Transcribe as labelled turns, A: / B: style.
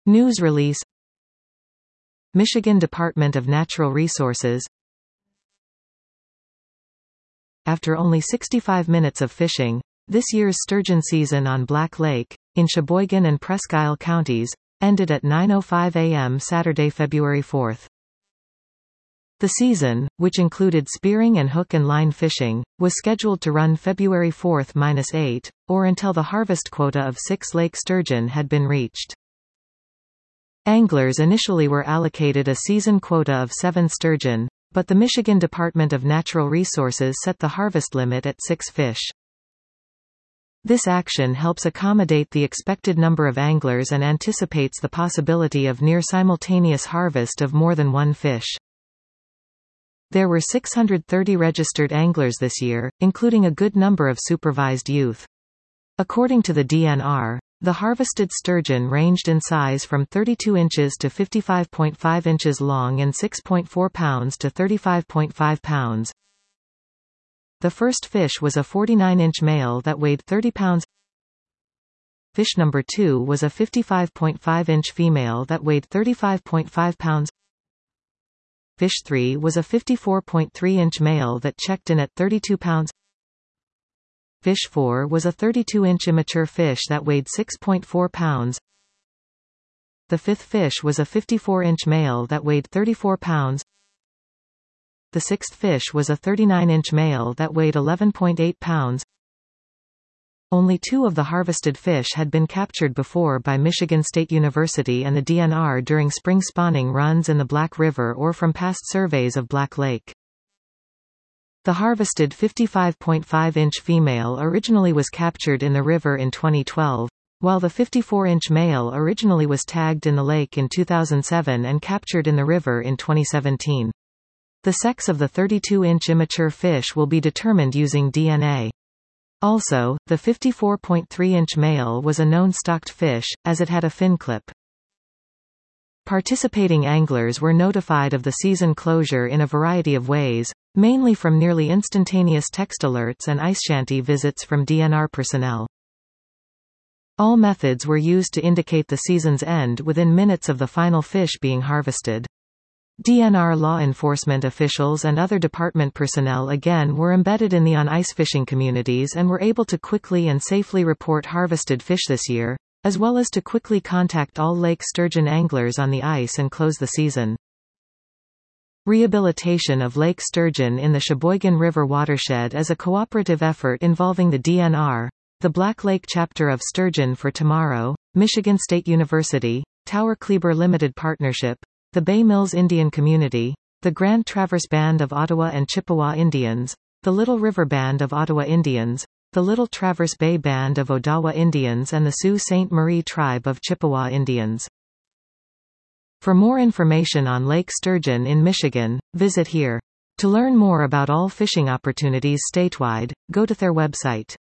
A: News release. Michigan Department of Natural Resources. After only 65 minutes of fishing, this year's sturgeon season on Black Lake, in Sheboygan and Presque Isle counties, ended at 9:05 a.m. Saturday, February 4. The season, which included spearing and hook and line fishing, was scheduled to run February 4-8, or until the harvest quota of 6 lake sturgeon had been reached. Anglers initially were allocated a season quota of 7 sturgeon, but the Michigan Department of Natural Resources set the harvest limit at 6 fish. This action helps accommodate the expected number of anglers and anticipates the possibility of near-simultaneous harvest of more than 1 fish. There were 630 registered anglers this year, including a good number of supervised youth. According to the DNR, the harvested sturgeon ranged in size from 32 inches to 55.5 inches long and 6.4 pounds to 35.5 pounds. The first fish was a 49-inch male that weighed 30 pounds. Fish number 2 was a 55.5-inch female that weighed 35.5 pounds. Fish 3 was a 54.3-inch male that checked in at 32 pounds. Fish 4 was a 32-inch immature fish that weighed 6.4 pounds. The fifth fish was a 54-inch male that weighed 34 pounds. The sixth fish was a 39-inch male that weighed 11.8 pounds. Only 2 of the harvested fish had been captured before by Michigan State University and the DNR during spring spawning runs in the Black River or from past surveys of Black Lake. The harvested 55.5-inch female originally was captured in the river in 2012, while the 54-inch male originally was tagged in the lake in 2007 and captured in the river in 2017. The sex of the 32-inch immature fish will be determined using DNA. Also, the 54.3-inch male was a known stocked fish, as it had a fin clip. Participating anglers were notified of the season closure in a variety of ways, mainly from nearly instantaneous text alerts and ice shanty visits from DNR personnel. All methods were used to indicate the season's end within minutes of the final fish being harvested. DNR law enforcement officials and other department personnel again were embedded in the on-ice fishing communities and were able to quickly and safely report harvested fish this year, as well as to quickly contact all lake sturgeon anglers on the ice and close the season. Rehabilitation of lake sturgeon in the Sheboygan River watershed is a cooperative effort involving the DNR, the Black Lake chapter of Sturgeon for Tomorrow, Michigan State University, Tower Kleber Limited Partnership, the Bay Mills Indian Community, the Grand Traverse Band of Ottawa and Chippewa Indians, the Little River Band of Ottawa Indians, the Little Traverse Bay Band of Odawa Indians and the Sault Ste. Marie Tribe of Chippewa Indians. For more information on lake sturgeon in Michigan, visit here. To learn more about all fishing opportunities statewide, go to their website.